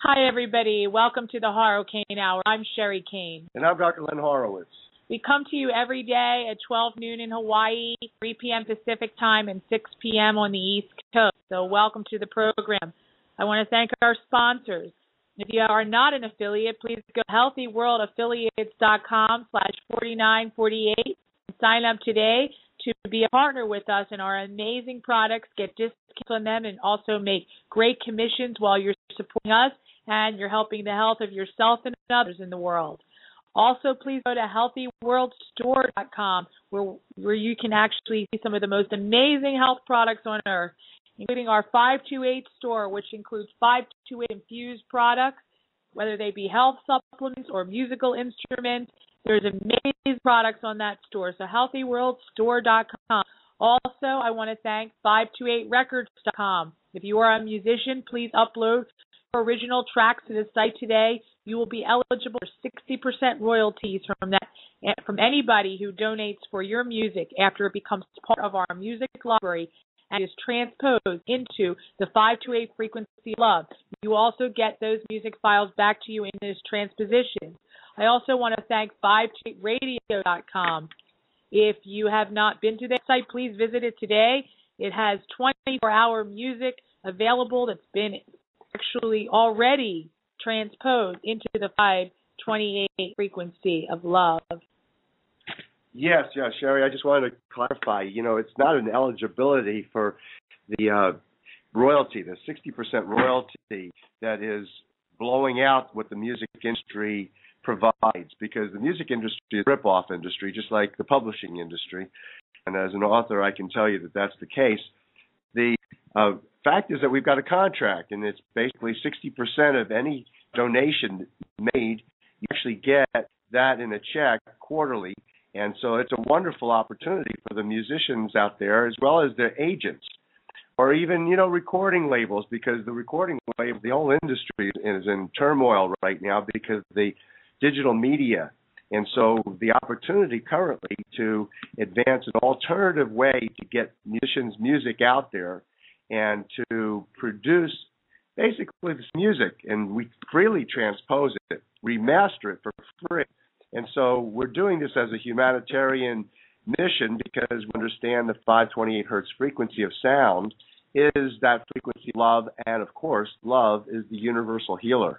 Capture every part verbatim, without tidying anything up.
Hi, everybody. Welcome to the Haro Kane Hour. I'm Sherry Kane. And I'm Doctor Len Horowitz. We come to you every day at twelve noon in Hawaii, three p.m. Pacific time, and six p.m. on the East Coast. So welcome to the program. I want to thank our sponsors. If you are not an affiliate, please go to healthyworldaffiliates.com slash 4948 and sign up today to be a partner with us in our amazing products, get discounts on them, and also make great commissions while you're supporting us and you're helping the health of yourself and others in the world. Also, please go to healthy world store dot com where, where you can actually see some of the most amazing health products on earth, including our five two eight store, which includes five two eight infused products, whether they be health supplements or musical instruments. There's amazing products on that store, so healthy world store dot com. Also, I want to thank five two eight records dot com. If you are a musician, please upload original tracks to the site today. You will be eligible for sixty percent royalties from that from anybody who donates for your music after it becomes part of our music library and is transposed into the five two eight frequency love. You also get those music files back to you in this transposition. I also want to thank five two eight radio dot com. If you have not been to that site, please visit it today. It has twenty-four hour music available that's been actually already transposed into the five twenty-eight frequency of love. Yes, yes, Sherry, I just wanted to clarify, you know, it's not an eligibility for the uh, royalty, the sixty percent royalty that is blowing out what the music industry provides, because the music industry is a rip-off industry, just like the publishing industry. And as an author, I can tell you that that's the case. The uh, fact is that we've got a contract, and it's basically sixty percent of any donation made. You actually get that in a check quarterly. And so it's a wonderful opportunity for the musicians out there, as well as their agents, or even, you know, recording labels, because the recording label, the whole industry is in turmoil right now because of the digital media. And so the opportunity currently to advance an alternative way to get musicians' music out there and to produce basically this music, and we freely transpose it, remaster it for free. And so we're doing this as a humanitarian mission because we understand the five twenty-eight hertz frequency of sound is that frequency of love, and of course, love is the universal healer.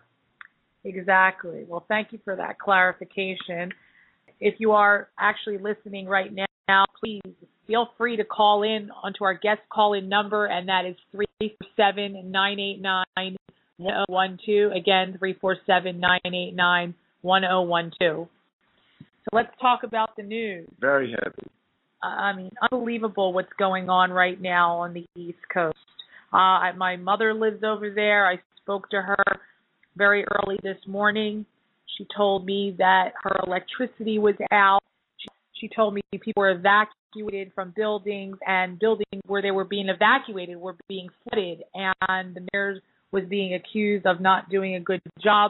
Exactly. Well, thank you for that clarification. If you are actually listening right now, please feel free to call in onto our guest call-in number, and that is three four seven, nine eight nine, one zero one two. Again, three four seven, nine eight nine, one zero one two. So let's talk about the news. Very heavy. Uh, I mean, unbelievable what's going on right now on the East Coast. Uh, my mother lives over there. I spoke to her very early this morning. She told me that her electricity was out. She, she told me people were evacuated from buildings, and buildings where they were being evacuated were being flooded, and the mayor was being accused of not doing a good job.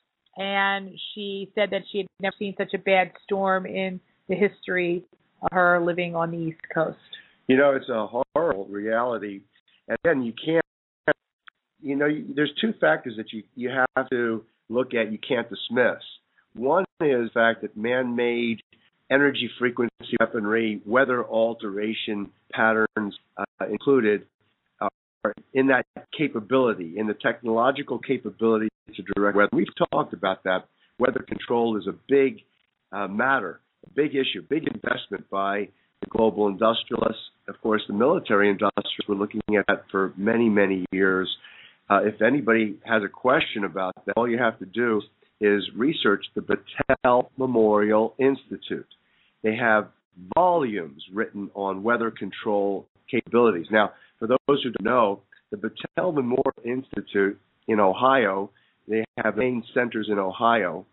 And she said that she had never seen such a bad storm in the history of her living on the East Coast. You know, it's a horrible reality. And again, you can't, you know, there's two factors that you, you have to look at, you can't dismiss. One is the fact that man-made energy frequency weaponry, weather alteration patterns uh, included, uh, are in that capability, in the technological capability to direct weather. We've talked about that. Weather control is a big uh, matter, a big issue, big investment by the global industrialists. Of course, the military industrialists were looking at that for many, many years. Uh, if anybody has a question about that, all you have to do is research the Battelle Memorial Institute. They have volumes written on weather control capabilities. Now, for those who don't know, the Battelle Memorial Institute in Ohio, they have main centers in Ohio.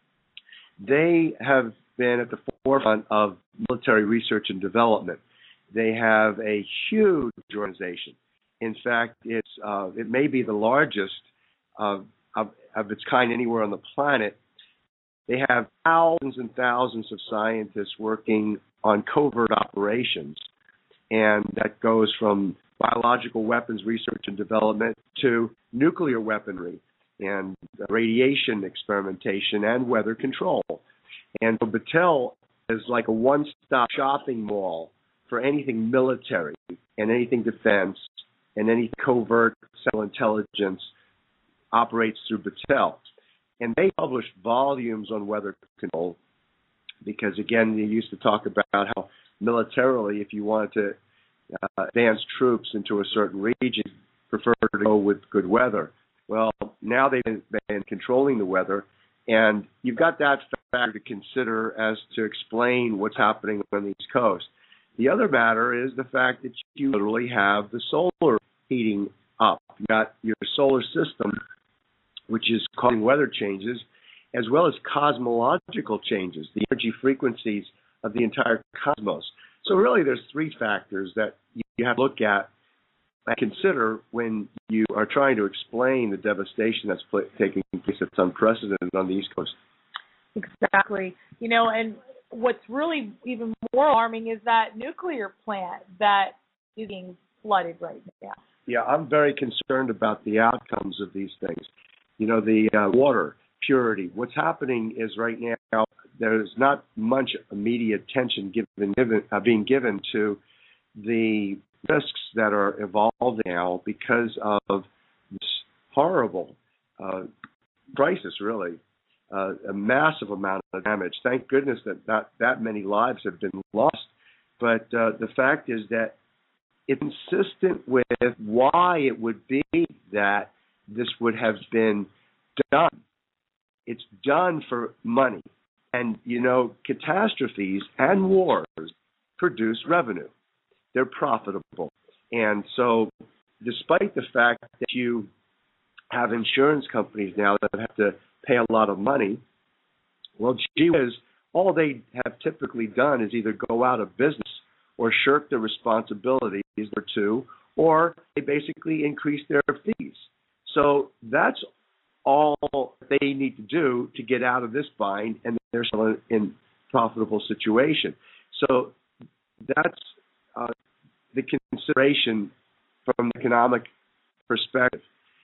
They have been at the forefront of military research and development. They have a huge organization. In fact, it's uh, it may be the largest uh, of, of its kind anywhere on the planet. They have thousands and thousands of scientists working on covert operations, and that goes from biological weapons research and development to nuclear weaponry. and radiation experimentation and weather control. And so Battelle is like a one-stop shopping mall for anything military and anything defense and any covert central intelligence operates through Battelle. And they published volumes on weather control because, again, they used to talk about how militarily, if you wanted to uh, advance troops into a certain region, prefer to go with good weather. Well, now they've been, been controlling the weather, and you've got that factor to consider as to explain what's happening on the East Coast. The other matter is the fact that you literally have the solar heating up. You've got your solar system, which is causing weather changes, as well as cosmological changes, the energy frequencies of the entire cosmos. So really there's three factors that you have to look at and consider when you are trying to explain the devastation that's pl- taking place that's unprecedented on the East Coast. Exactly. You know, and what's really even more alarming is that nuclear plant that is being flooded right now. Yeah, I'm very concerned about the outcomes of these things. You know, the uh, water purity. What's happening is right now there's not much immediate attention given, given uh, being given to the risks that are evolving now because of this horrible uh, crisis, really. Uh, a massive amount of damage. Thank goodness that not that many lives have been lost. But uh, the fact is that it's consistent with why it would be that this would have been done. It's done for money. And, you know, catastrophes and wars produce revenue. They're profitable. And so despite the fact that you have insurance companies now that have to pay a lot of money, well, gee whiz, all they have typically done is either go out of business or shirk their responsibilities or two, or they basically increase their fees. So that's all they need to do to get out of this bind, and they're still in, in profitable situation. So that's uh, the consideration from the economic perspective.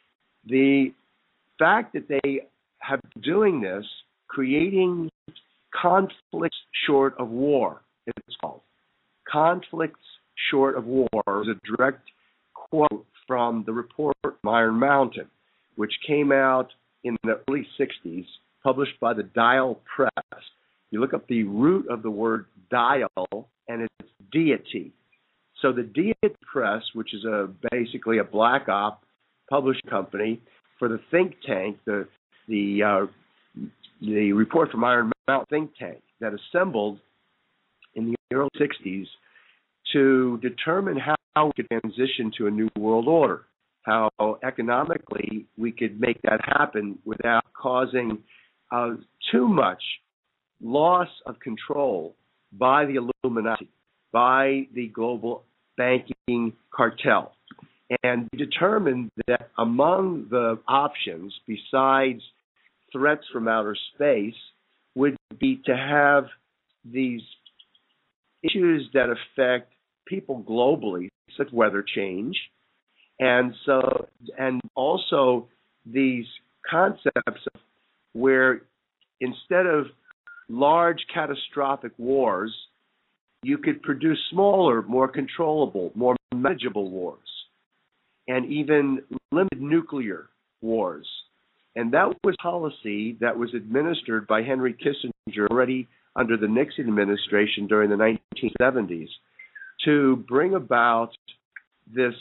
The fact that they have been doing this, creating conflicts short of war, it's called. Conflicts short of war is a direct quote from the report from Iron Mountain, which came out in the early sixties, published by the Dial Press. You look up the root of the word dial, and it's deity. So the Deity Press, which is a basically a black op published company for the think tank, the the uh, the report from Iron Mountain think tank that assembled in the early sixties to determine how we could transition to a new world order, how economically we could make that happen without causing uh, too much loss of control by the Illuminati, by the global banking cartel. And we determined that among the options, besides threats from outer space, would be to have these issues that affect people globally, such as weather change, and so and also these concepts of where instead of large catastrophic wars, you could produce smaller, more controllable, more manageable wars, and even limited nuclear wars. And that was policy that was administered by Henry Kissinger already under the Nixon administration during the nineteen seventies to bring about this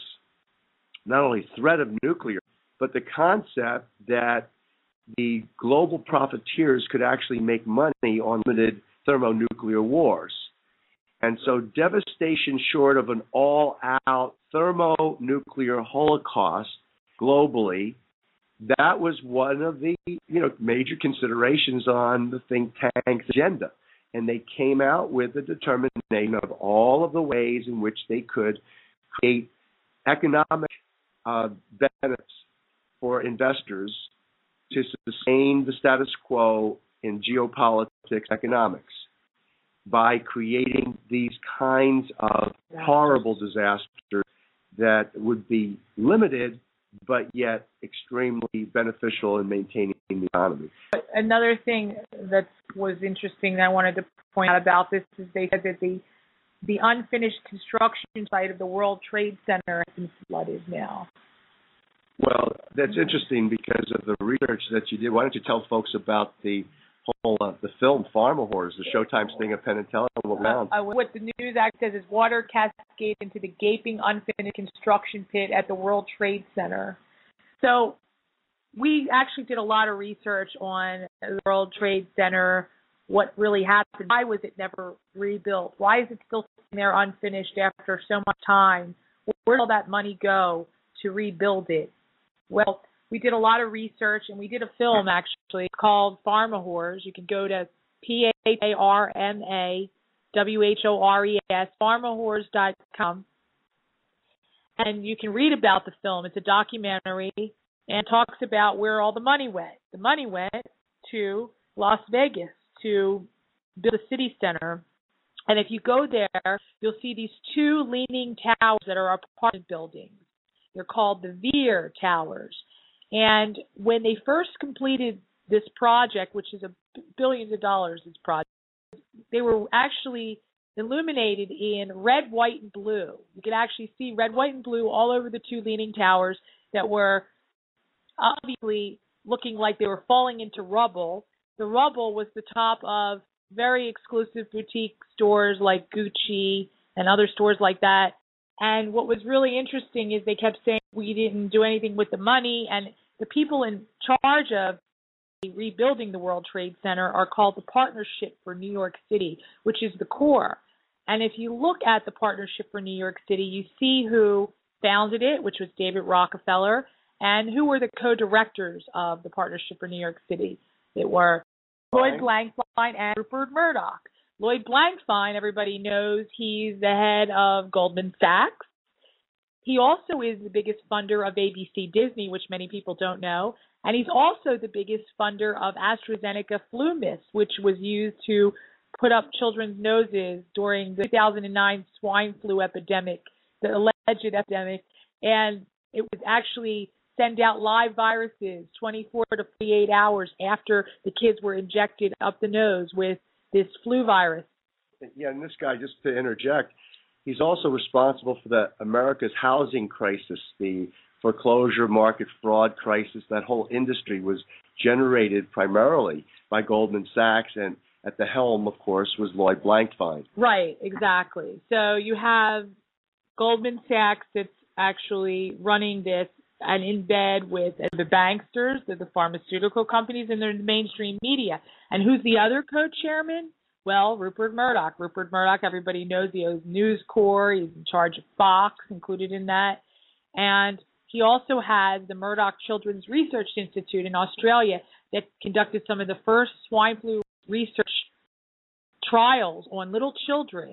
not only threat of nuclear, but the concept that the global profiteers could actually make money on limited thermonuclear wars. And so devastation short of an all-out thermonuclear holocaust globally, that was one of the you know major considerations on the think tank's agenda. And they came out with a determination of all of the ways in which they could create economic uh, benefits for investors to sustain the status quo in geopolitics economics by creating these kinds of horrible disasters that would be limited but yet extremely beneficial in maintaining the economy. Another thing that was interesting that I wanted to point out about this is they said that the the unfinished construction site of the World Trade Center has been flooded now. Well, that's interesting because of the research that you did. Why don't you tell folks about the whole uh, the film Farmer Whores, the Showtime sting of Penn and Teller? What, uh, what the News Act says is water cascaded into the gaping unfinished construction pit at the World Trade Center. So we actually did a lot of research on the World Trade Center, what really happened. Why was it never rebuilt? Why is it still sitting there unfinished after so much time? Where did all that money go to rebuild it? Well, we did a lot of research, and we did a film, actually, called Farmer Whores. You can go to P A R M A W H O R E S, farmer whores dot com, and you can read about the film. It's a documentary, and talks about where all the money went. The money went to Las Vegas to build a city center. And if you go there, you'll see these two leaning towers that are apartment buildings. They're called the Veer Towers. And when they first completed this project, which is a billions of dollars, this project, they were actually illuminated in red, white, and blue. You could actually see red, white, and blue all over the two leaning towers that were obviously looking like they were falling into rubble. The rubble was the top of very exclusive boutique stores like Gucci and other stores like that. And what was really interesting is they kept saying we didn't do anything with the money, and the people in charge of rebuilding the World Trade Center are called the Partnership for New York City, which is the core. And if you look at the Partnership for New York City, you see who founded it, which was David Rockefeller, and who were the co-directors of the Partnership for New York City. It were Lloyd Blankfein and Rupert Murdoch. Lloyd Blankfein, everybody knows he's the head of Goldman Sachs. He also is the biggest funder of A B C Disney, which many people don't know. And he's also the biggest funder of AstraZeneca flu mist, which was used to put up children's noses during the two thousand nine swine flu epidemic, the alleged epidemic. And it was actually send out live viruses twenty-four to forty-eight hours after the kids were injected up the nose with this flu virus. Yeah, and this guy, just to interject, he's also responsible for the America's housing crisis, the foreclosure market fraud crisis. That whole industry was generated primarily by Goldman Sachs, and at the helm, of course, was Lloyd Blankfein. Right, exactly. So you have Goldman Sachs that's actually running this and in bed with the banksters, the, the pharmaceutical companies, and the mainstream media. And who's the other co-chairman? Well, Rupert Murdoch. Rupert Murdoch, everybody knows he owns News Corp. He's in charge of Fox, included in that. And he also has the Murdoch Children's Research Institute in Australia that conducted some of the first swine flu research trials on little children.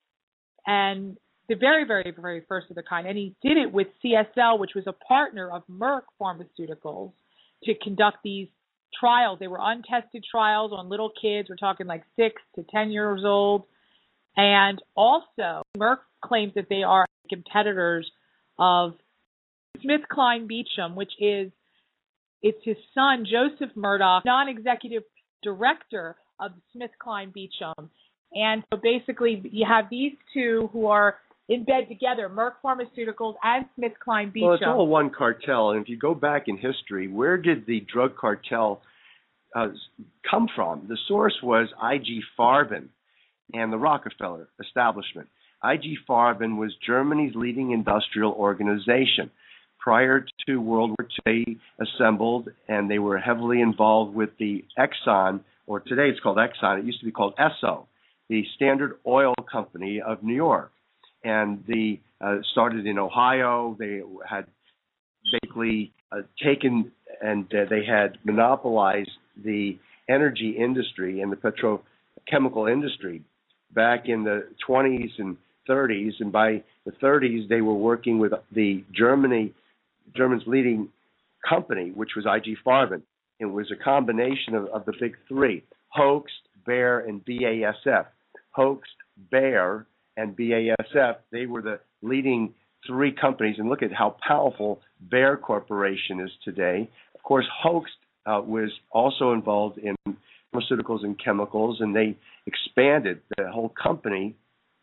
And the very, very, very first of the kind. And he did it with C S L, which was a partner of Merck Pharmaceuticals, to conduct these trials. They were untested trials on little kids. We're talking like six to ten years old. And also, Merck claims that they are competitors of SmithKline Beecham, which is, it's his son, Joseph Murdoch, non-executive director of SmithKline Beecham. And so basically, you have these two who are in bed together, Merck Pharmaceuticals and SmithKline Beecham. Well, it's all one cartel. And if you go back in history, where did the drug cartel uh, come from? The source was I G Farben and the Rockefeller establishment. I G Farben was Germany's leading industrial organization. Prior to World War Two, they assembled, and they were heavily involved with the Exxon, or today it's called Exxon. It used to be called Esso, the Standard Oil Company of New York. And the uh, started in Ohio. They had basically uh, taken and uh, they had monopolized the energy industry and the petrochemical industry back in the twenties and thirties. And by the thirties, they were working with the Germany, Germany's leading company, which was I G Farben. It was a combination of, of the big three: Hoechst, Bayer, and B A S F. Hoechst, Bayer, and B A S F, they were the leading three companies, and look at how powerful Bayer Corporation is today. Of course, Hoechst uh, was also involved in pharmaceuticals and chemicals, and they expanded the whole company,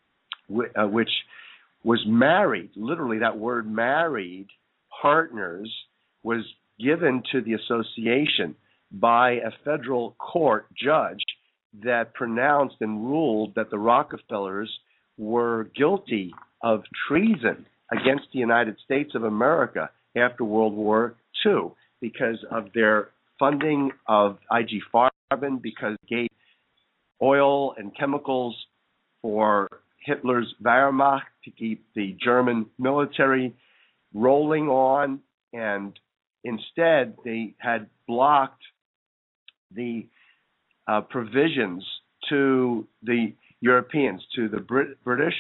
w- uh, which was married, literally that word married, partners, was given to the association by a federal court judge that pronounced and ruled that the Rockefellers were guilty of treason against the United States of America after World War Two because of their funding of I G Farben, because it gave oil and chemicals for Hitler's Wehrmacht to keep the German military rolling on, and instead they had blocked the uh, provisions to the Europeans, to the Brit- British.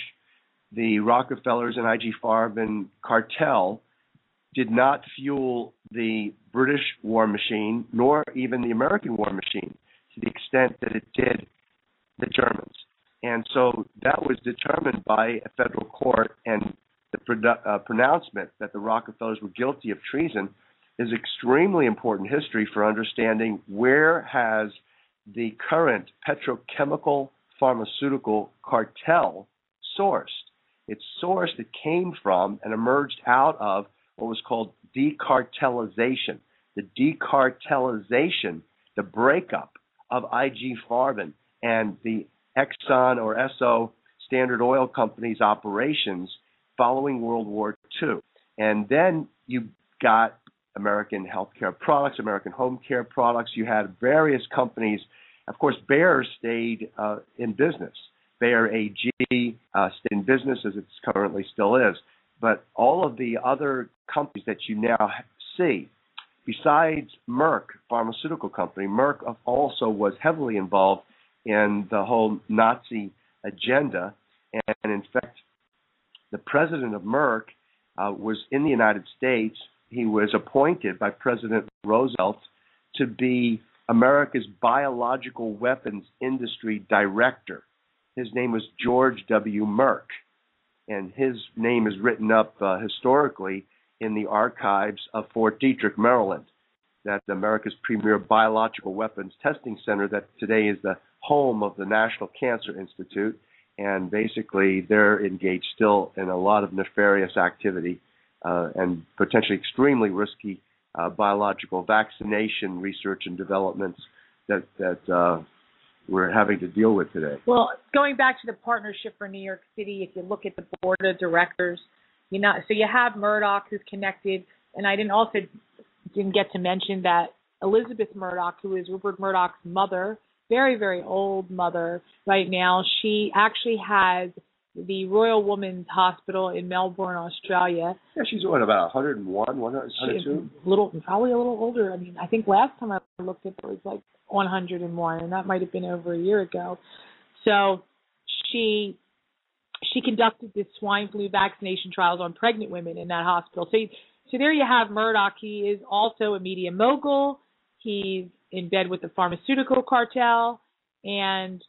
The Rockefellers and I G Farben cartel did not fuel the British war machine, nor even the American war machine, to the extent that it did the Germans. And so that was determined by a federal court, and the produ- uh, pronouncement that the Rockefellers were guilty of treason is extremely important history for understanding where has the current petrochemical pharmaceutical cartel sourced. Its source that came from and emerged out of what was called decartelization. The decartelization, the breakup of I G Farben and the Exxon or Esso Standard Oil Company's operations following World War Two. And then you got American Healthcare Products, American Home Care Products. You had various companies. Of course, Bayer stayed uh, in business. Bayer A G uh, stayed in business as it currently still is. But all of the other companies that you now see, besides Merck Pharmaceutical Company, Merck also was heavily involved in the whole Nazi agenda. And in fact, the president of Merck uh, was in the United States. He was appointed by President Roosevelt to be America's biological weapons industry director. His name was George W. Merck, and his name is written up uh, historically in the archives of Fort Detrick, Maryland. That's America's premier biological weapons testing center that today is the home of the National Cancer Institute, and basically they're engaged still in a lot of nefarious activity uh, and potentially extremely risky uh, biological vaccination research and developments that, that uh, we're having to deal with today. Well, going back to the partnership for New York City, if you look at the board of directors, you know, so you have Murdoch who's connected, and I didn't also didn't get to mention that Elizabeth Murdoch, who is Rupert Murdoch's mother, very, very old mother right now, she actually has the Royal Women's Hospital in Melbourne, Australia. Yeah, she's what, about one oh one, one oh two? She, little, probably a little older. I mean, I think last time I looked at it, it was like one oh one, and that might have been over a year ago. So she she conducted the swine flu vaccination trials on pregnant women in that hospital. So, so there you have Murdoch. He is also a media mogul. He's in bed with the pharmaceutical cartel, and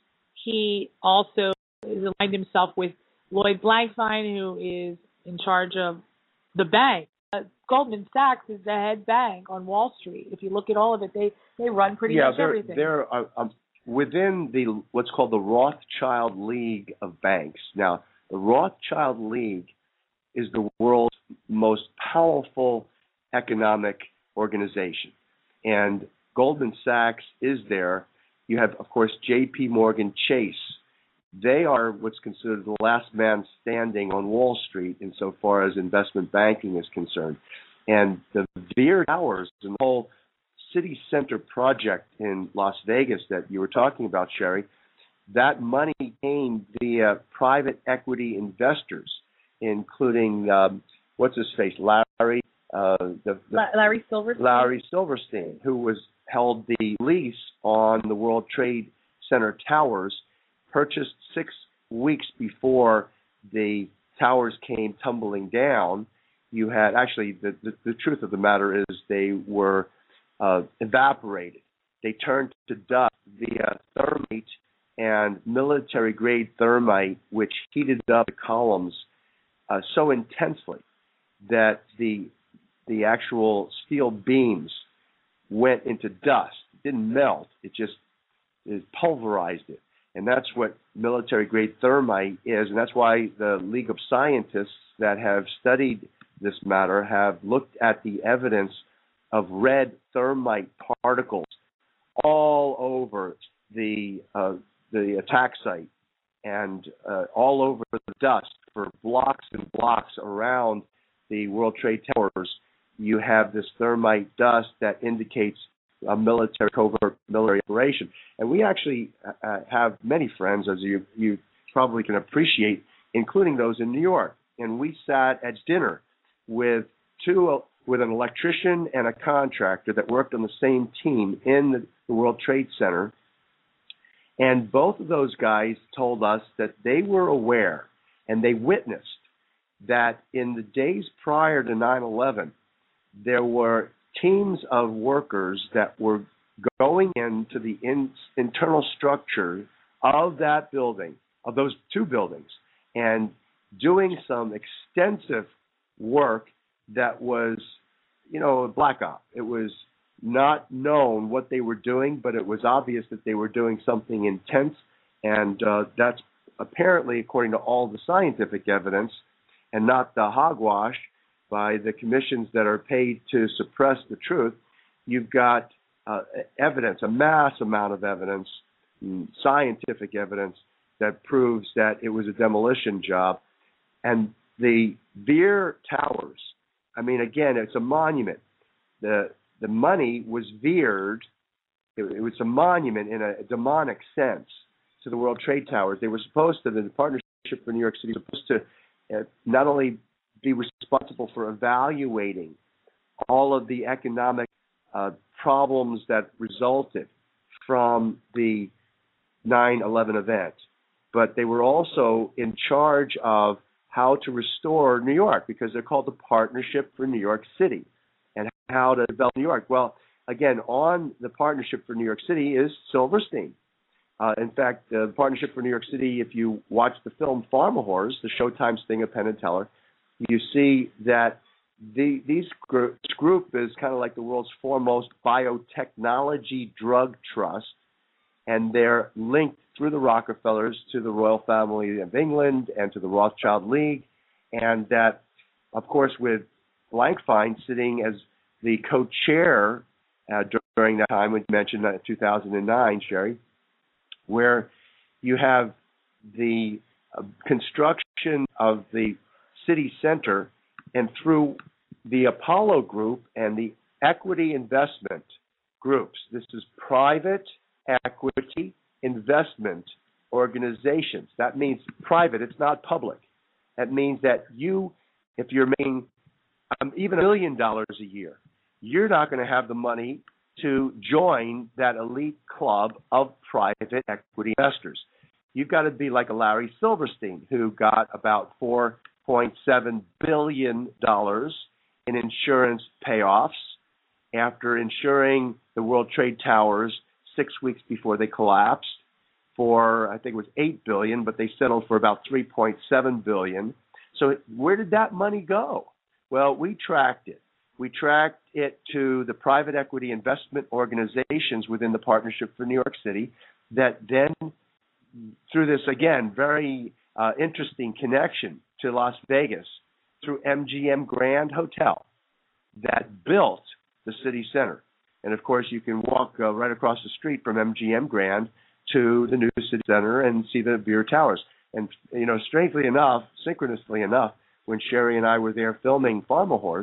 he also has aligned himself with Lloyd Blankfein, who is in charge of the bank. Uh, Goldman Sachs is the head bank on Wall Street. If you look at all of it, they, they run pretty yeah, much they're, everything. They're uh, um, within the what's called the Rothschild League of banks. Now, the Rothschild League is the world's most powerful economic organization, and Goldman Sachs is there. You have, of course, J P Morgan Chase. They are what's considered the last man standing on Wall Street insofar as investment banking is concerned. And the Veer Towers and the whole city center project in Las Vegas that you were talking about, Sherry, that money came via private equity investors, including, um, what's his face, Larry? Uh, the, the, Larry Silverstein. Larry Silverstein, who was held the lease on the World Trade Center towers, purchased six weeks before the towers came tumbling down. You had actually the, the, the truth of the matter is they were uh, evaporated. They turned to dust via thermite and military grade thermite, which heated up the columns uh, so intensely that the the actual steel beams went into dust. It didn't melt. It just it pulverized it. And that's what military-grade thermite is, and that's why the League of Scientists that have studied this matter have looked at the evidence of red thermite particles all over the uh, the attack site and uh, all over the dust for blocks and blocks around the World Trade Towers. You have this thermite dust that indicates a military covert military operation. And we actually uh, have many friends, as you you probably can appreciate, including those in New York. And we sat at dinner with two uh, with an electrician and a contractor that worked on the same team in the, the World Trade Center. And both of those guys told us that they were aware and they witnessed that in the days prior to nine eleven, there were teams of workers that were going into the in, internal structure of that building, of those two buildings, and doing some extensive work that was, you know, a black op. It was not known what they were doing, but it was obvious that they were doing something intense, and uh, that's apparently, according to all the scientific evidence, and not the hogwash by the commissions that are paid to suppress the truth. You've got uh, evidence, a mass amount of evidence, scientific evidence, that proves that it was a demolition job. And the Veer Towers, I mean, again, it's a monument. The the money was veered. It, it was a monument in a demonic sense to the World Trade Towers. They were supposed to, the Partnership for New York City was supposed to uh, not only be responsible for evaluating all of the economic uh, problems that resulted from the nine eleven event, but they were also in charge of how to restore New York, because they're called the Partnership for New York City, and how to develop New York. Well, again, on the Partnership for New York City is Silverstein. Uh, in fact, the Partnership for New York City, if you watch the film Pharma Whores, the Showtime sting of Penn and Teller, you see that the, these group, this group is kind of like the world's foremost biotechnology drug trust, and they're linked through the Rockefellers to the royal family of England and to the Rothschild League, and that, of course, with Blankfein sitting as the co-chair uh, during that time, we mentioned that in two thousand nine, Sherry, where you have the uh, construction of the city center, and through the Apollo Group and the equity investment groups. This is private equity investment organizations. That means private. It's not public. That means that you, if you're making um, even a million dollars a year, you're not going to have the money to join that elite club of private equity investors. You've got to be like a Larry Silverstein, who got about four point seven billion dollars in insurance payoffs after insuring the World Trade Towers six weeks before they collapsed for, I think it was eight billion dollars, but they settled for about three point seven billion dollars. So where did that money go? Well, we tracked it. We tracked it to the private equity investment organizations within the Partnership for New York City that then, through this, again, very uh, interesting connection to Las Vegas, through M G M Grand Hotel, that built the city center. And, of course, you can walk uh, right across the street from M G M Grand to the new city center and see the Veer Towers. And, you know, strangely enough, synchronously enough, when Sherry and I were there filming Pharma Whores,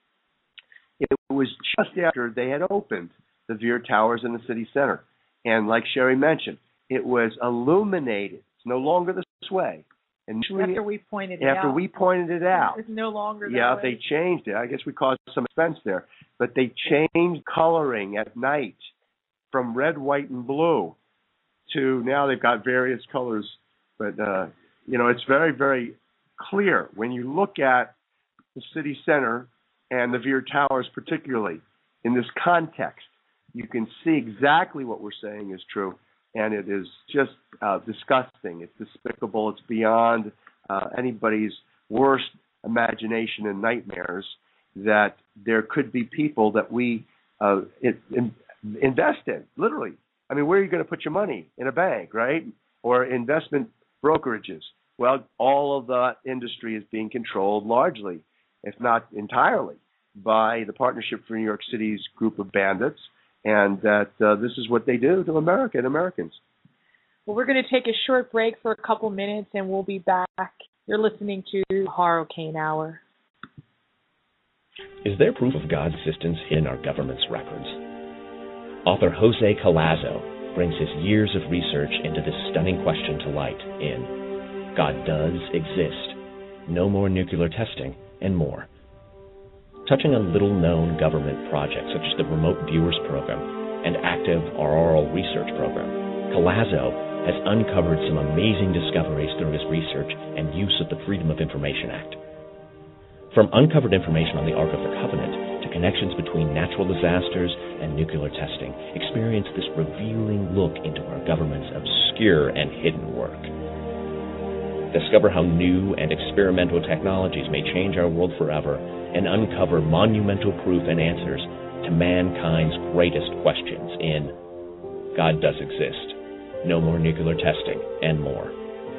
it was just after they had opened the Veer Towers in the city center. And like Sherry mentioned, it was illuminated. It's no longer this way. And after we pointed it after out. After we pointed it out. It's no longer that Yeah, way. they changed it. I guess we caused some expense there. But they changed coloring at night from red, white, and blue to now they've got various colors. But, uh, you know, it's very, very clear when you look at the city center and the Veer Towers particularly in this context, you can see exactly what we're saying is true. And it is just uh, disgusting. It's despicable. It's beyond uh, anybody's worst imagination and nightmares that there could be people that we uh, in, invest in, literally. I mean, where are you going to put your money? In a bank, right? Or investment brokerages. Well, all of that industry is being controlled largely, if not entirely, by the Partnership for New York City's group of bandits, and that uh, this is what they do to America and Americans. Well, we're going to take a short break for a couple minutes, and we'll be back. You're listening to Horrorcane Hour. Is there proof of God's existence in our government's records? Author Jose Collazo brings his years of research into this stunning question to light in God Does Exist, No More Nuclear Testing, and More. Touching on little-known government projects such as the Remote Viewers Program and active auroral research program, Collazo has uncovered some amazing discoveries through his research and use of the Freedom of Information Act. From uncovered information on the Ark of the Covenant to connections between natural disasters and nuclear testing, experience this revealing look into our government's obscure and hidden work. Discover how new and experimental technologies may change our world forever and uncover monumental proof and answers to mankind's greatest questions in God Does Exist, No More Nuclear Testing, and More.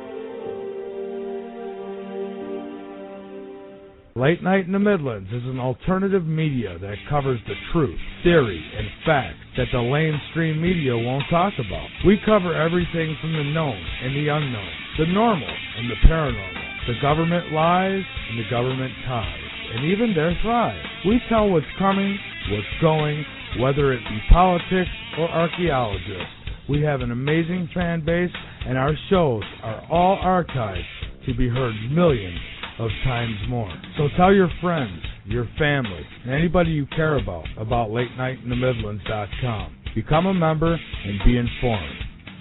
Late Night in the Midlands is an alternative media that covers the truth, theory, and facts that the lamestream media won't talk about. We cover everything from the known and the unknown, the normal and the paranormal, the government lies and the government ties, and even their thrive. We tell what's coming, what's going, whether it be politics or archaeologists. We have an amazing fan base, and our shows are all archived to be heard millions of times more. So tell your friends, your family, and anybody you care about, about late night in the midlands dot com. Become a member and be informed.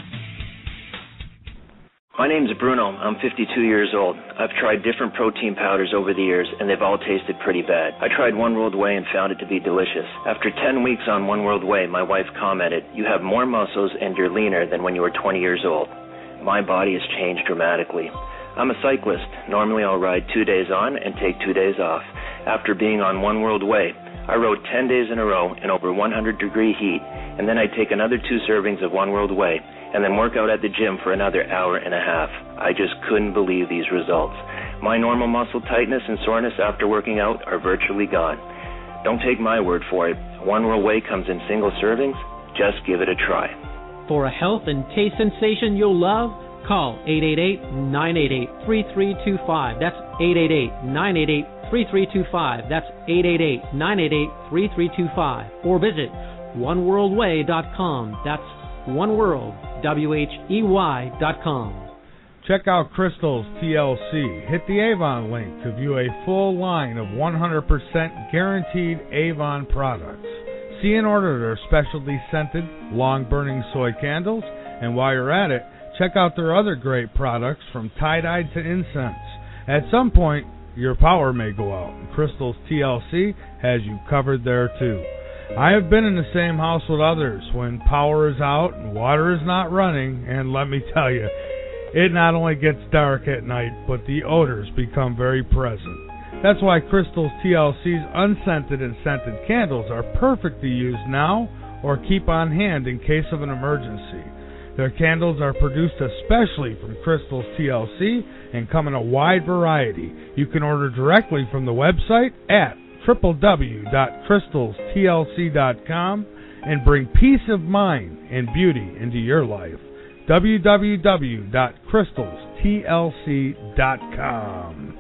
My name's Bruno. I'm fifty-two years old. I've tried different protein powders over the years, and they've all tasted pretty bad. I tried One World Whey and found it to be delicious. After ten weeks on One World Whey, my wife commented, "You have more muscles and you're leaner than when you were twenty years old." My body has changed dramatically. I'm a cyclist. Normally I'll ride two days on and take two days off. After being on One World Whey, I rode ten days in a row in over one hundred degree heat, and then I'd take another two servings of One World Whey, and then work out at the gym for another hour and a half. I just couldn't believe these results. My normal muscle tightness and soreness after working out are virtually gone. Don't take my word for it. One World Whey comes in single servings. Just give it a try. For a health and taste sensation you'll love, call eight eight eight, nine eight eight, three three two five. That's eight eight eight, nine eight eight, three three two five. That's eight eight eight, nine eight eight, three three two five. Or visit one world way dot com. That's oneworld, W H E Y dot com. Check out Crystal's T L C. Hit the Avon link to view a full line of one hundred percent guaranteed Avon products. See and order their specialty scented, long-burning soy candles, and while you're at it, check out their other great products from tie-dye to incense. At some point, your power may go out, and Crystal's T L C has you covered there too. I have been in the same house with others when power is out and water is not running, and let me tell you, it not only gets dark at night, but the odors become very present. That's why Crystal's T L C's unscented and scented candles are perfect to use now or keep on hand in case of an emergency. Their candles are produced especially from Crystal's T L C and come in a wide variety. You can order directly from the website at w w w dot crystals t l c dot com and bring peace of mind and beauty into your life. w w w dot crystals t l c dot com.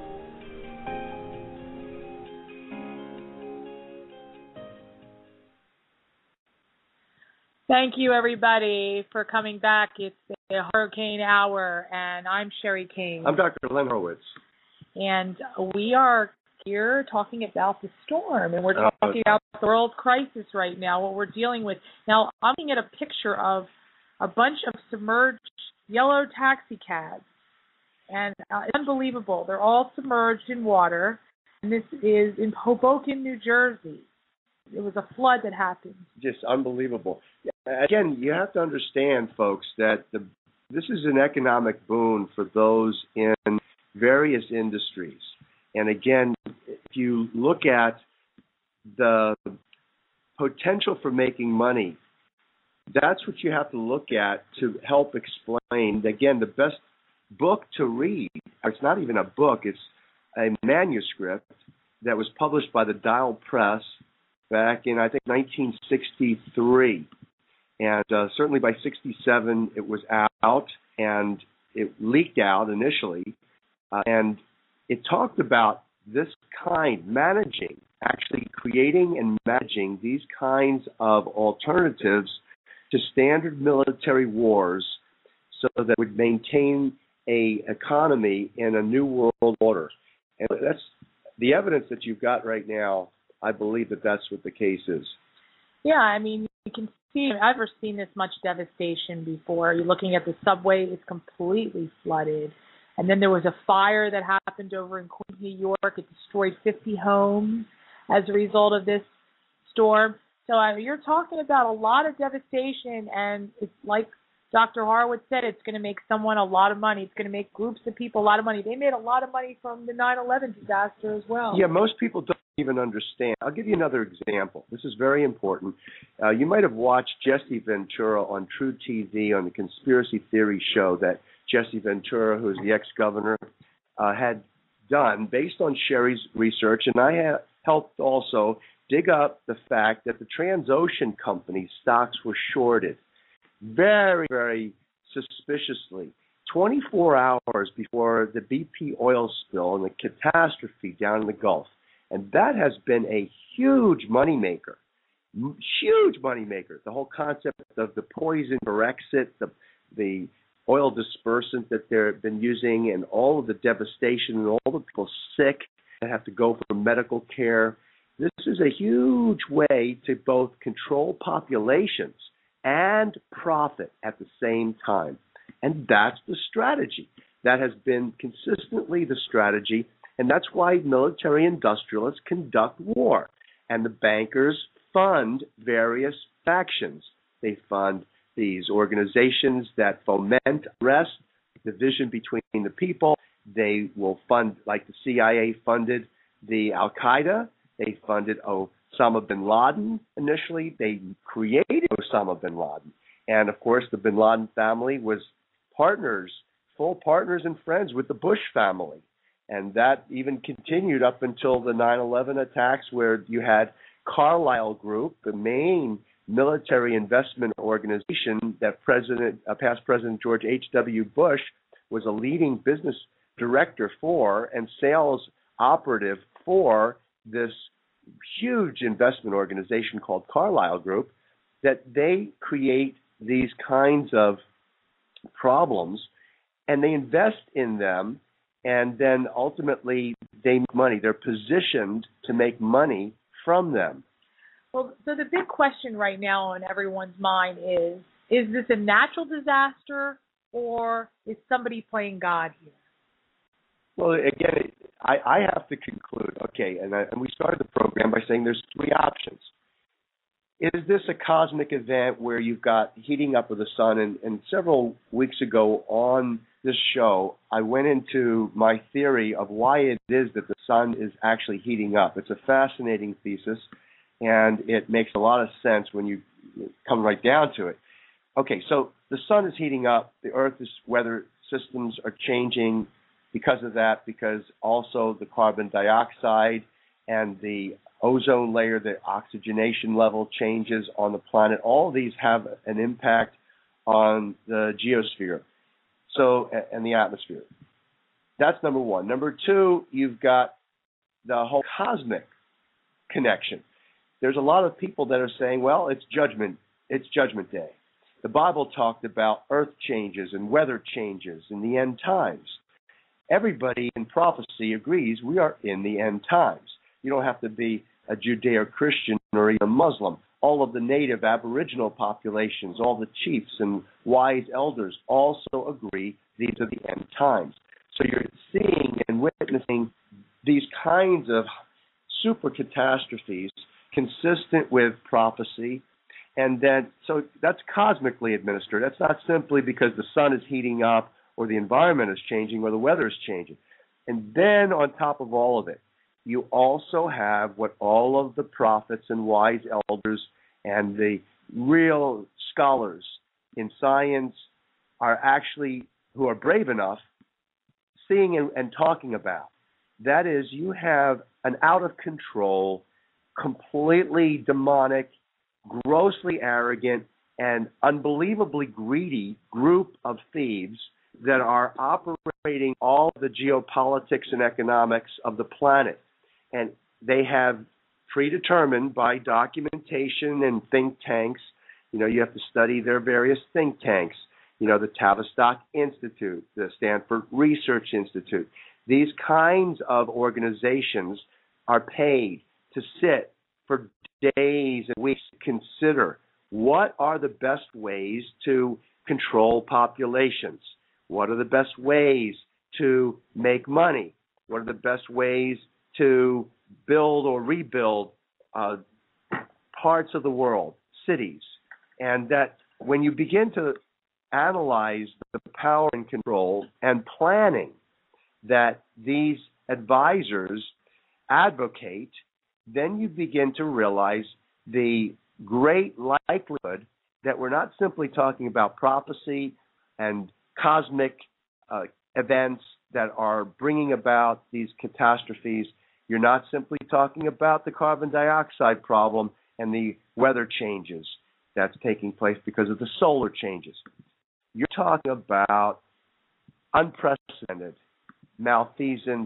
Thank you, everybody, for coming back. It's the Horrorcane Hour, and I'm Sherry King. I'm Doctor Len Horowitz. And we are here talking about the storm, and we're talking about the world crisis right now, what we're dealing with. Now, I'm looking at a picture of a bunch of submerged yellow taxi cabs, and uh, it's unbelievable. They're all submerged in water, and this is in Hoboken, New Jersey. It was a flood that happened. Just unbelievable. Again, you have to understand, folks, that the, this is an economic boon for those in various industries. And again, if you look at the potential for making money, that's what you have to look at to help explain. Again, the best book to read, it's not even a book, it's a manuscript that was published by the Dial Press back in, I think, nineteen sixty-three. And uh, certainly by sixty-seven, it was out, and it leaked out initially. Uh, and it talked about this kind, managing, actually creating and managing these kinds of alternatives to standard military wars so that would maintain a economy in a new world order. And that's the evidence that you've got right now. I believe that that's what the case is. Yeah, I mean, you can see, I've never seen this much devastation before. You're looking at the subway, it's completely flooded. And then there was a fire that happened over in Queens, New York. It destroyed fifty homes as a result of this storm. So I mean, you're talking about a lot of devastation, and it's like Doctor Horowitz said, it's going to make someone a lot of money. It's going to make groups of people a lot of money. They made a lot of money from the nine eleven disaster as well. Yeah, most people don't even understand. I'll give you another example. This is very important. Uh, you might have watched Jesse Ventura on True T V on the conspiracy theory show that Jesse Ventura, who's the ex-governor, uh, had done based on Sherry's research, and I ha- helped also dig up the fact that the Transocean Company stocks were shorted very, very suspiciously, twenty-four hours before the B P oil spill and the catastrophe down in the Gulf. And that has been a huge moneymaker, huge moneymaker. The whole concept of the poison Brexit, the the oil dispersant that they've been using, and all of the devastation and all the people sick that have to go for medical care. This is a huge way to both control populations and profit at the same time. And that's the strategy. That has been consistently the strategy, and that's why military industrialists conduct war. And the bankers fund various factions. They fund these organizations that foment unrest, division between the people. They will fund, like the C I A funded the Al-Qaeda. They funded Osama bin Laden initially. They created Osama bin Laden. And, of course, the bin Laden family was partners, full partners and friends with the Bush family. And that even continued up until the nine eleven attacks, where you had Carlyle Group, the main military investment organization that President, uh, past President George H W. Bush was a leading business director for and sales operative for this huge investment organization called Carlyle Group, that they create these kinds of problems and they invest in them, and then ultimately they make money. They're positioned to make money from them. Well, so the big question right now on everyone's mind is, is this a natural disaster or is somebody playing God here? Well, again, I, I have to conclude, okay, and, I, and we started the program by saying there's three options. Is this a cosmic event where you've got heating up of the sun? And, and several weeks ago on this show, I went into my theory of why it is that the sun is actually heating up. It's a fascinating thesis, and it makes a lot of sense when you come right down to it. Okay, so the sun is heating up. The Earth's weather systems are changing because of that, because also the carbon dioxide and the ozone layer, the oxygenation level changes on the planet. All of these have an impact on the geosphere, so and the atmosphere. That's number one. Number two, you've got the whole cosmic connection. There's a lot of people that are saying, well, it's judgment. It's judgment day. The Bible talked about earth changes and weather changes in the end times. Everybody in prophecy agrees we are in the end times. You don't have to be a Judeo-Christian or even a Muslim. All of the native Aboriginal populations, all the chiefs and wise elders also agree these are the end times. So you're seeing and witnessing these kinds of super catastrophes consistent with prophecy. And then, so that's cosmically administered. That's not simply because the sun is heating up or the environment is changing or the weather is changing. And then on top of all of it, you also have what all of the prophets and wise elders and the real scholars in science are actually, who are brave enough, seeing and, and talking about. That is, you have an out-of-control, completely demonic, grossly arrogant, and unbelievably greedy group of thieves that are operating all the geopolitics and economics of the planet. And they have predetermined by documentation and think tanks, you know, you have to study their various think tanks, you know, the Tavistock Institute, the Stanford Research Institute. These kinds of organizations are paid to sit for days and weeks to consider what are the best ways to control populations, what are the best ways to make money, what are the best ways to build or rebuild uh, parts of the world, cities. And that when you begin to analyze the power and control and planning that these advisors advocate, then you begin to realize the great likelihood that we're not simply talking about prophecy and cosmic uh, events that are bringing about these catastrophes. You're not simply talking about the carbon dioxide problem and the weather changes that's taking place because of the solar changes. You're talking about unprecedented malfeasance,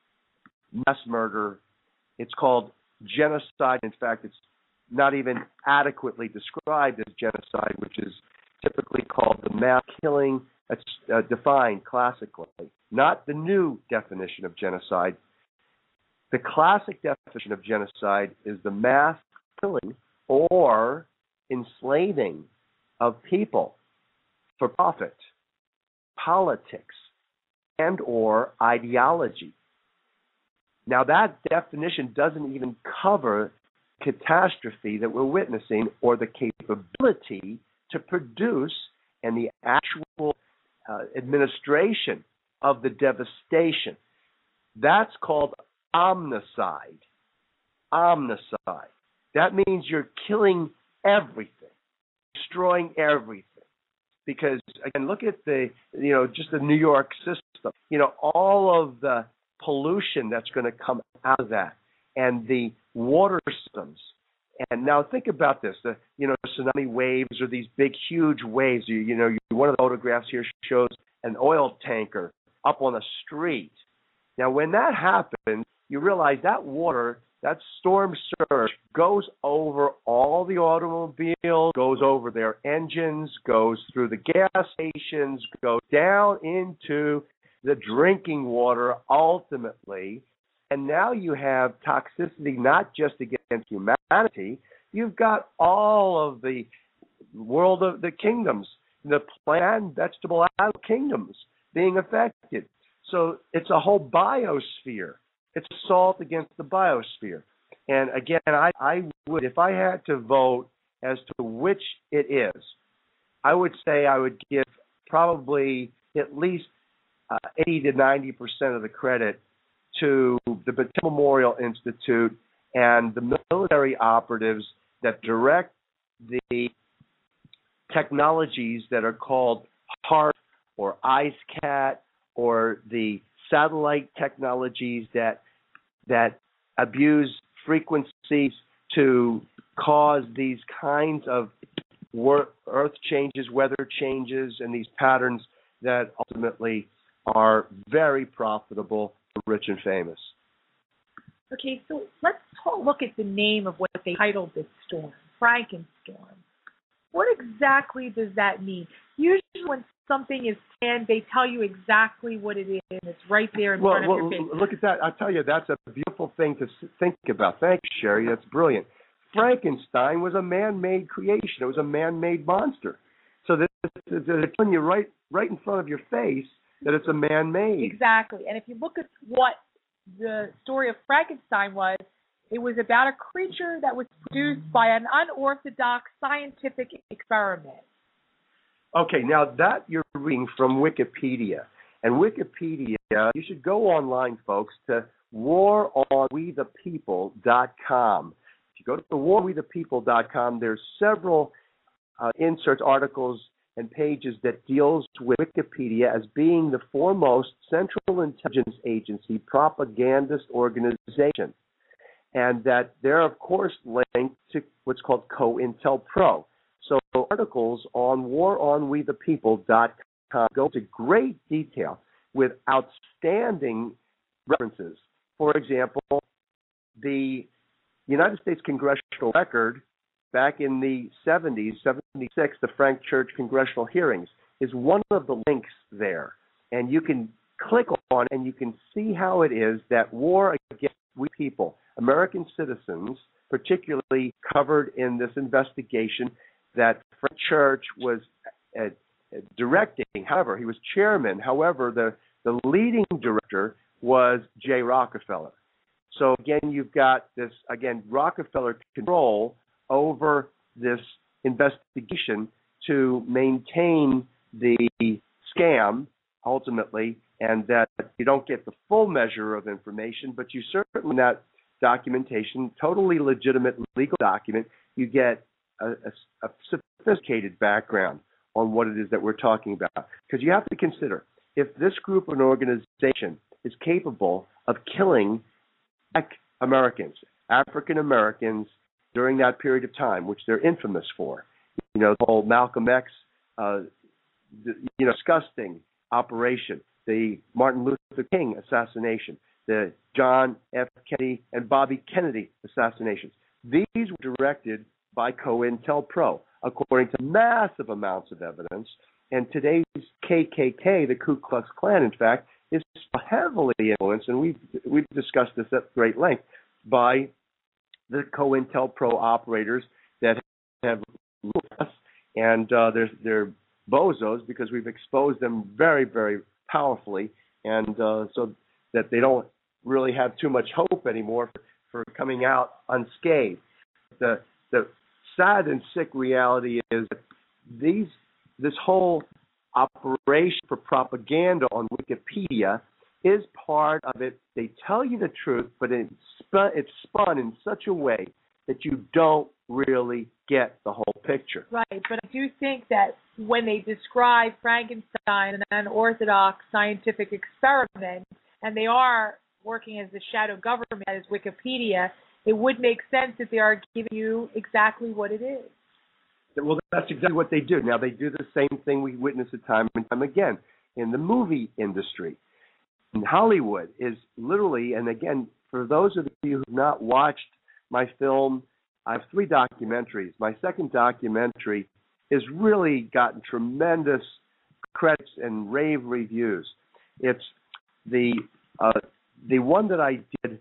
mass murder. It's called genocide. In fact, it's not even adequately described as genocide, which is typically called the mass killing that's uh, defined classically, not the new definition of genocide. The classic definition of genocide is the mass killing or enslaving of people for profit, politics, and or ideology. Now, that definition doesn't even cover catastrophe that we're witnessing or the capability to produce and the actual uh, administration of the devastation. That's called omnicide. Omnicide. That means you're killing everything, destroying everything. Because, again, look at the, you know, just the New York system. You know, all of the pollution that's going to come out of that and the water systems. And now think about this, the, you know, tsunami waves or these big, huge waves. You, you know, you, one of the photographs here shows an oil tanker up on a street. Now, when that happens, you realize that water, that storm surge goes over all the automobiles, goes over their engines, goes through the gas stations, goes down into the drinking water ultimately. And now you have toxicity not just against humanity, you've got all of the world of the kingdoms, the plant and vegetable kingdoms being affected. So it's a whole biosphere. It's assault against the biosphere. And again, I, I would, if I had to vote as to which it is, I would say I would give probably at least uh, eighty to ninety percent of the credit to the Battelle Memorial Institute and the military operatives that direct the technologies that are called HAARP or IceCat or the satellite technologies that that abuse frequencies to cause these kinds of wor- earth changes, weather changes, and these patterns that ultimately are very profitable for rich and famous. Okay, so let's talk, look at the name of what they titled this storm, Frankenstorm. What exactly does that mean? Usually when something is planned, they tell you exactly what it is, and it's right there in well, front of well, your face. Look at that. I tell you, that's a beautiful thing to think about. Thank you, Sherry. That's brilliant. Frankenstein was a man-made creation. It was a man-made monster. So this, they're telling you right, right in front of your face that it's a man-made. Exactly. And if you look at what the story of Frankenstein was, it was about a creature that was produced by an unorthodox scientific experiment. Okay, now that you're reading from Wikipedia, And Wikipedia, you should go online, folks, to war on we the people dot com. If you go to the war on we the people dot com, there's several uh, inserts, articles, and pages that deals with Wikipedia as being the foremost Central Intelligence Agency propagandist organization. And that they're, of course, linked to what's called COINTELPRO. So articles on war on we the people dot com go into great detail with outstanding references. For example, the United States Congressional Record back in the seventies, seventy-six, the Frank Church congressional hearings, is one of the links there. And you can click on it and you can see how it is that war against we people, American citizens, particularly covered in this investigation that Frank Church was uh, directing. However, he was chairman. However, the, the leading director was Jay Rockefeller. So again, you've got this, again, Rockefeller control over this investigation to maintain the scam ultimately, and that you don't get the full measure of information, but you certainly, that documentation, totally legitimate legal document, you get a, a, a sophisticated background on what it is that we're talking about. Because you have to consider, if this group or an organization is capable of killing Americans, African Americans, during that period of time, which they're infamous for, you know, the whole Malcolm X, uh, the, you know, disgusting operation, the Martin Luther King assassination, the John F. Kennedy and Bobby Kennedy assassinations. These were directed by COINTELPRO, according to massive amounts of evidence. And today's K K K, the Ku Klux Klan, in fact, is heavily influenced, and we've we've discussed this at great length, by the COINTELPRO operators that have ruled us, and uh, they're, they're bozos because we've exposed them very, very powerfully, and uh, so that they don't really have too much hope anymore for, for coming out unscathed. The the sad and sick reality is that these this whole operation for propaganda on Wikipedia is part of it. They tell you the truth, but it's spun, it's spun in such a way that you don't really get the whole picture. Right, but I do think that when they describe Frankenstein an unorthodox scientific experiment, and they are working as the shadow government, as Wikipedia, it would make sense that they are giving you exactly what it is. Well, that's exactly what they do. Now, they do the same thing we witness it time and time again in the movie industry. In Hollywood is literally, and again, for those of you who have not watched my film, I have three documentaries. My second documentary has really gotten tremendous credits and rave reviews. It's the uh, the one that I did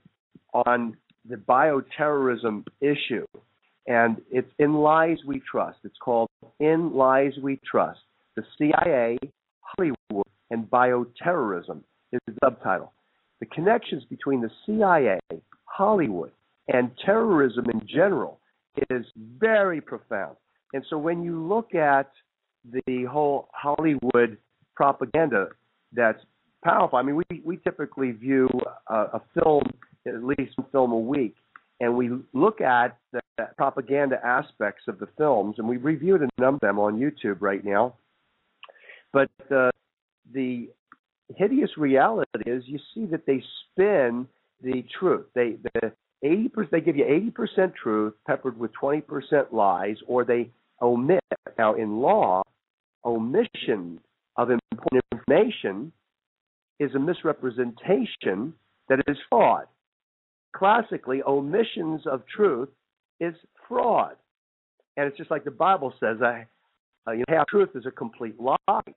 on the bioterrorism issue, and it's In Lies We Trust. It's called In Lies We Trust, the C I A, Hollywood, and bioterrorism is the subtitle. The connections between the C I A, Hollywood, and terrorism in general is very profound. And so when you look at the whole Hollywood propaganda that's powerful, I mean, we, we typically view a, a film, at least one film a week, and we look at the propaganda aspects of the films, and we've reviewed a number of them on YouTube right now. But uh, the hideous reality is you see that they spin the truth. They the eighty percent they give you eighty percent truth peppered with twenty percent lies, or they omit. Now in law, omission of important information is a misrepresentation that is fraud. Classically, omissions of truth is fraud. And it's just like the Bible says, I, uh, you know, half truth is a complete lie.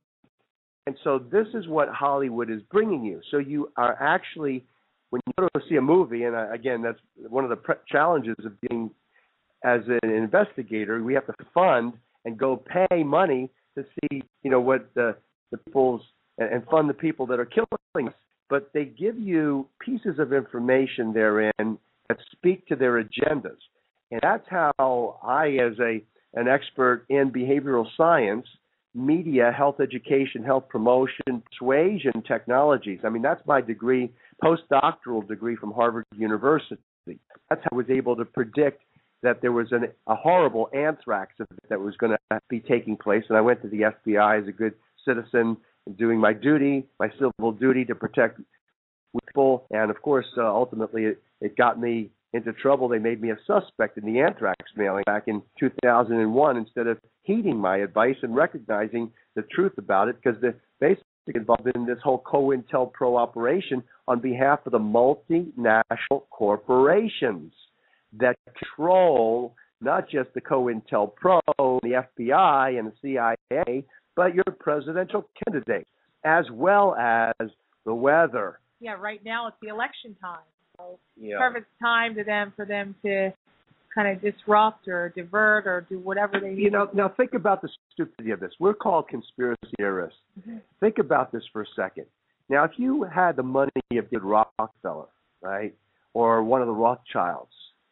And so this is what Hollywood is bringing you. So you are actually, when you go to see a movie, and again, that's one of the pre- challenges of being, as an investigator, we have to fund and go pay money to see, you know, what the, the people's, and fund the people that are killing us. But they give you pieces of information therein that speak to their agendas. And that's how I, as a an expert in behavioral science, media, health education, health promotion, persuasion technologies. I mean, that's my degree, postdoctoral degree from Harvard University. That's how I was able to predict that there was an, a horrible anthrax that was going to be taking place. And I went to the F B I as a good citizen, doing my duty, my civil duty to protect people. And, of course, uh, ultimately it, it got me into trouble. They made me a suspect in the anthrax mailing back in two thousand one instead of heeding my advice and recognizing the truth about it, because the basically involved in this whole COINTELPRO operation on behalf of the multinational corporations that control not just the COINTELPRO, the F B I, and the C I A, but your presidential candidates, as well as the weather. Yeah, right now it's the election time. So yeah. Perfect time to them for them to kind of disrupt or divert or do whatever they need. You know, now think about the stupidity of this. We're called conspiracy theorists. Mm-hmm. Think about this for a second. Now, if you had the money of David Rockefeller, right, or one of the Rothschilds,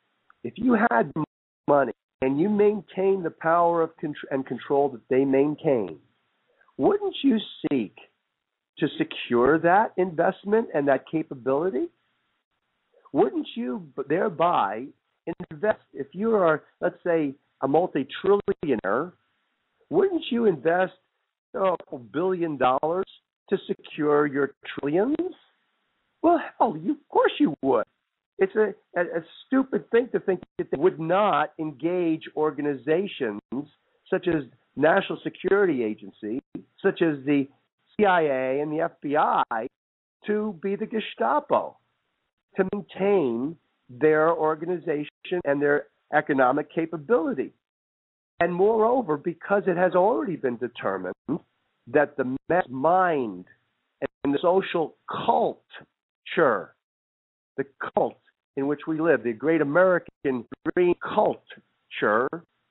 if you had money and you maintained the power of con- and control that they maintain, wouldn't you seek to secure that investment and that capability? Wouldn't you thereby invest, if you are, let's say, a multi-trillionaire, wouldn't you invest oh, a billion dollars to secure your trillions? Well, hell, you, of course you would. It's a, a, a stupid thing to think that they would not engage organizations such as National Security Agency, such as the C I A and the F B I, to be the Gestapo, to maintain their organization and their economic capability. And moreover, because it has already been determined that the mass mind and the social culture, the cult in which we live, the great American dream culture,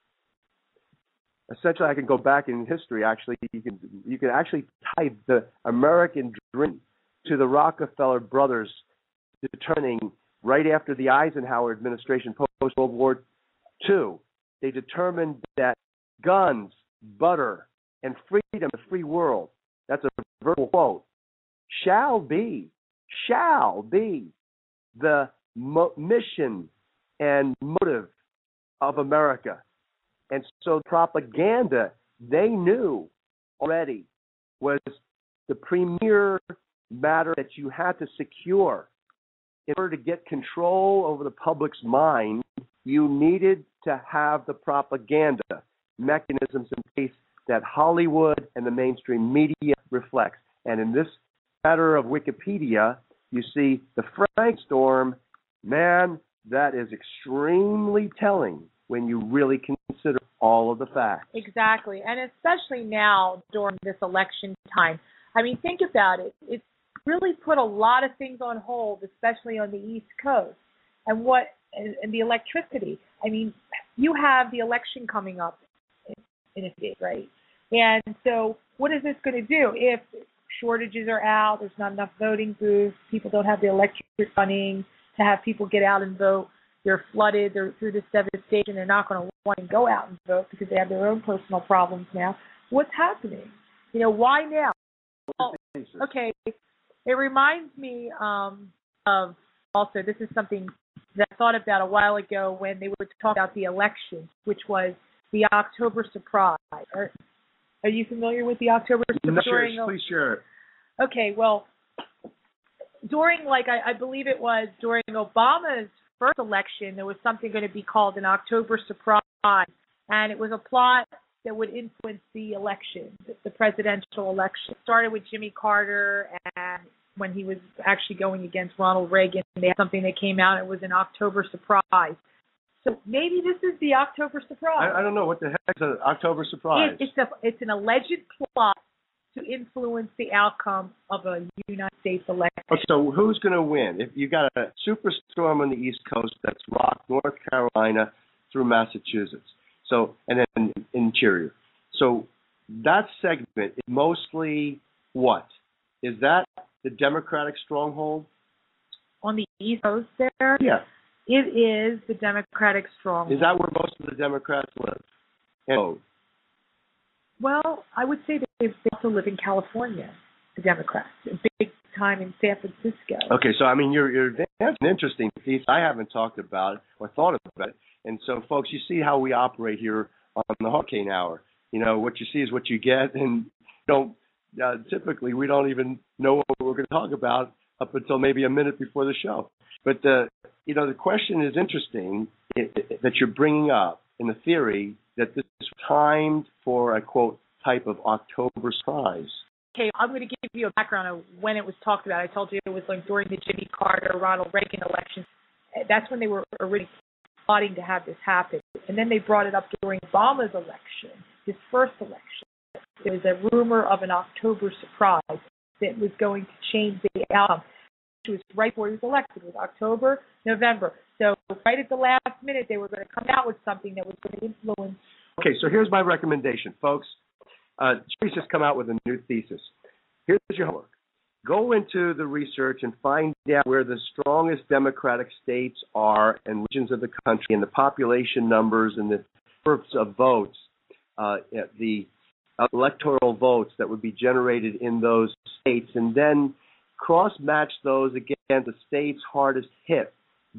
essentially I can go back in history, actually, you can you can actually tie the American dream to the Rockefeller brothers determining right after the Eisenhower administration, post-World War Two, they determined that guns, butter, and freedom, the free world, that's a verbal quote, shall be, shall be the mo- mission and motive of America. And so propaganda, they knew already, was the premier matter that you had to secure. In order to get control over the public's mind, you needed to have the propaganda mechanisms in place that Hollywood and the mainstream media reflects. And in this matter of Wikipedia, you see the Frank Storm, man, that is extremely telling when you really consider all of the facts. Exactly. And especially now during this election time. I mean, think about it. It's really put a lot of things on hold, especially on the East Coast. And what and, and the electricity. I mean, you have the election coming up in a bit, right? And so what is this going to do if shortages are out, there's not enough voting booths, people don't have the electric running to have people get out and vote, they're flooded, they're through this devastation, they're not going to want to go out and vote because they have their own personal problems now. What's happening? You know, why now? Well, okay, it reminds me um, of also, this is something that I thought about a while ago when they were talking about the election, which was the October surprise. Are, are you familiar with the October surprise? No, sure, please share it. Okay, well, during, like, I, I believe it was during Obama's first election, there was something going to be called an October surprise, and it was a plot that would influence the election, the presidential election. It started with Jimmy Carter, and when he was actually going against Ronald Reagan, they had something that came out. It was an October surprise. So maybe this is the October surprise. I, I don't know. What the heck is an October surprise? It, it's, a, it's an alleged plot to influence the outcome of a United States election. Okay, so who's going to win? If you got a superstorm on the East Coast that's rocked North Carolina through Massachusetts, so and then interior. So that segment is mostly what? Is that the Democratic stronghold? On the East Coast there? Yeah. It is the Democratic stronghold. Is that where most of the Democrats live? And Well, I would say that they also live in California, the Democrats, a big time in San Francisco. Okay, so I mean, you're, you're that's an interesting piece. I haven't talked about it or thought about it. And so, folks, you see how we operate here on the Hurricane Hour. You know, what you see is what you get, and don't uh, typically we don't even know what we're going to talk about up until maybe a minute before the show. But the you know the question is interesting it, it, that you're bringing up in the theory that this is timed for a quote type of October surprise. Okay, I'm going to give you a background of when it was talked about. I told you it was like during the Jimmy Carter, Ronald Reagan election. That's when they were already plotting to have this happen. And then they brought it up during Obama's election, his first election. There was a rumor of an October surprise that was going to change the outcome. It was right before he was elected. It was October, November. So right at the last minute, they were going to come out with something that was going to influence. Okay, so here's my recommendation, folks. Uh, She's just come out with a new thesis. Here's your homework. Go into the research and find out where the strongest Democratic states are and regions of the country and the population numbers and the numbers of votes, uh, the electoral votes that would be generated in those states, and then cross-match those against the states hardest hit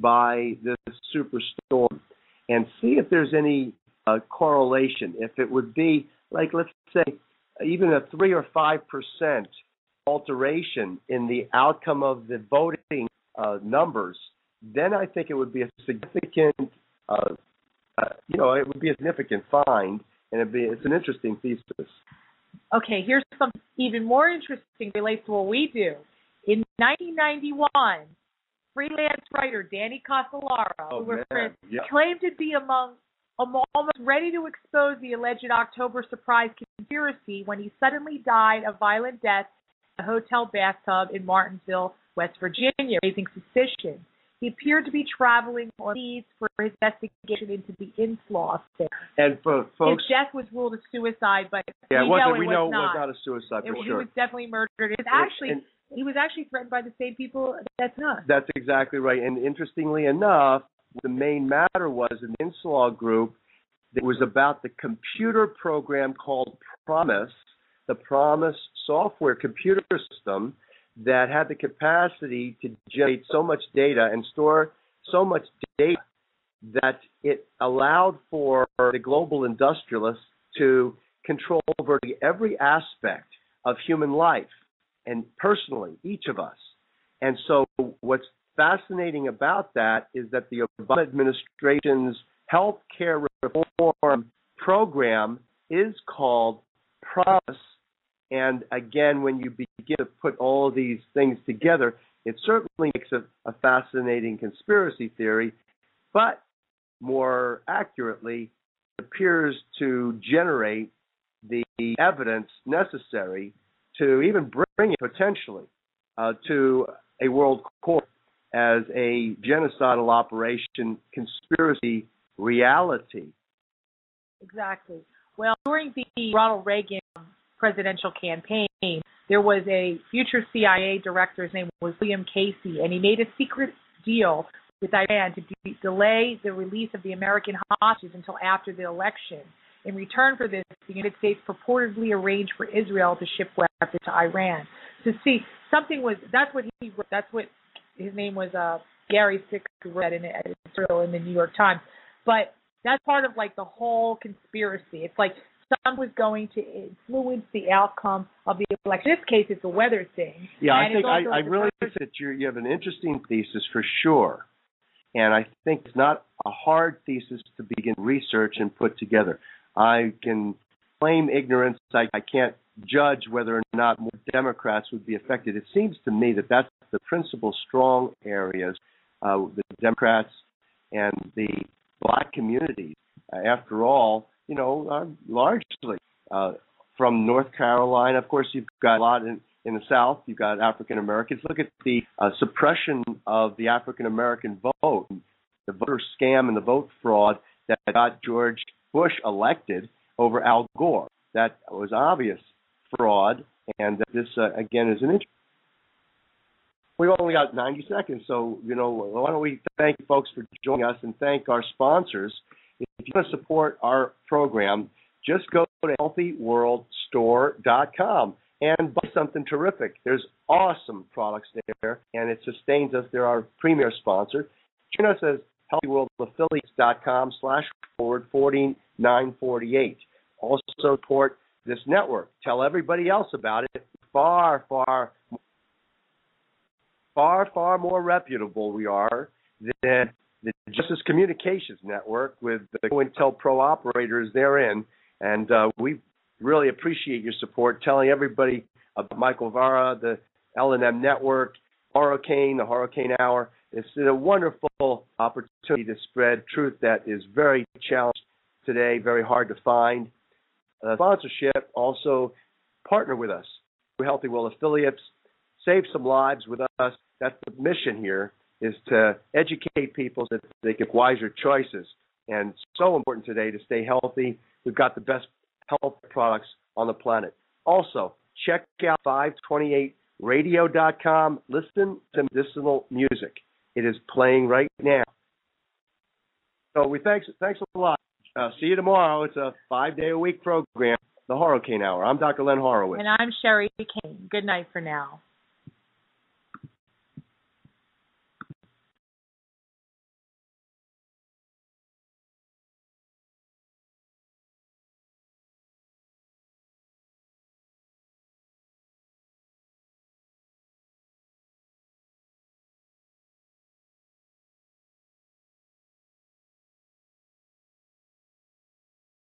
by this superstorm and see if there's any uh, correlation. If it would be, like, let's say, even a three or five percent alteration in the outcome of the voting uh, numbers, then I think it would be a significant, uh, uh, you know, it would be a significant find, and it'd be, it's an interesting thesis. Okay, here's something even more interesting relates to what we do. In nineteen ninety-one, freelance writer Danny Casolaro, oh, who man. Yeah. claimed to be among almost ready to expose the alleged October surprise conspiracy when he suddenly died a violent death in a hotel bathtub in Martinsville, West Virginia, raising suspicion. He appeared to be traveling on leads for his investigation into the inflow affair. And for folks, his death was ruled a suicide, but yeah, we wasn't, know it we was know not. it was not a suicide for it, sure. He was definitely murdered. It's actually and, he was actually threatened by the same people that's not. That's exactly right. And interestingly enough, the main matter was an Inslaw group that was about the computer program called PROMIS, the PROMIS software computer system that had the capacity to generate so much data and store so much data that it allowed for the global industrialists to control virtually every aspect of human life and personally, each of us. And so what's fascinating about that is that the Obama administration's health care reform program is called PROMIS. And again, when you begin to put all of these things together, it certainly makes a, a fascinating conspiracy theory, but more accurately, it appears to generate the evidence necessary to even bring it potentially uh, to a world court as a genocidal operation conspiracy reality. Exactly. Well, during the Ronald Reagan presidential campaign, there was a future C I A director. His name was William Casey, and he made a secret deal with Iran to de- delay the release of the American hostages until after the election. In return for this, the United States purportedly arranged for Israel to ship weapons to Iran. So see, something was, that's what he wrote, that's what, his name was uh, Gary Sick, who wrote that in Israel in the New York Times. But that's part of like the whole conspiracy. It's like someone was going to influence the outcome of the election. In this case, it's a weather thing. Yeah, I think I, I really think that you're, you have an interesting thesis for sure. And I think it's not a hard thesis to begin research and put together. I can claim ignorance. I, I can't judge whether or not more Democrats would be affected. It seems to me that that's the principal strong areas, uh, the Democrats and the black communities. Uh, after all, you know, uh, largely uh, from North Carolina. Of course, you've got a lot in, in the South. You've got African Americans. Look at the uh, suppression of the African American vote, the voter scam and the vote fraud that got George Bush elected over Al Gore. That was obvious fraud, and this, uh, again, is an issue. We've only got ninety seconds, so, you know, why don't we thank folks for joining us and thank our sponsors. If you want to support our program, just go to healthy world store dot com and buy something terrific. There's awesome products there, and it sustains us. They're our premier sponsor. Join us as healthy world affiliates dot com slash forward forty-nine forty-eight. Also support this network. Tell everybody else about it. Far, far, far, far more reputable we are than the Justice Communications Network with the COINTELPRO operators therein. And uh, we really appreciate your support, telling everybody about Michael Vara, the L and M Network, Hurricane, the Hurricane Hour. It's a wonderful opportunity to spread truth that is very challenged today, very hard to find. Uh, sponsorship, also partner with us. Healthy World affiliates, save some lives with us. That's the mission here, is to educate people so that they get wiser choices. And so important today to stay healthy. We've got the best health products on the planet. Also, check out five twenty-eight radio dot com. Listen to medicinal music. It is playing right now. So we thanks thanks a lot. Uh, see you tomorrow. It's a five-day-a-week program, the Hurricane Hour. I'm Doctor Len Horowitz. And I'm Sherry Kane. Good night for now.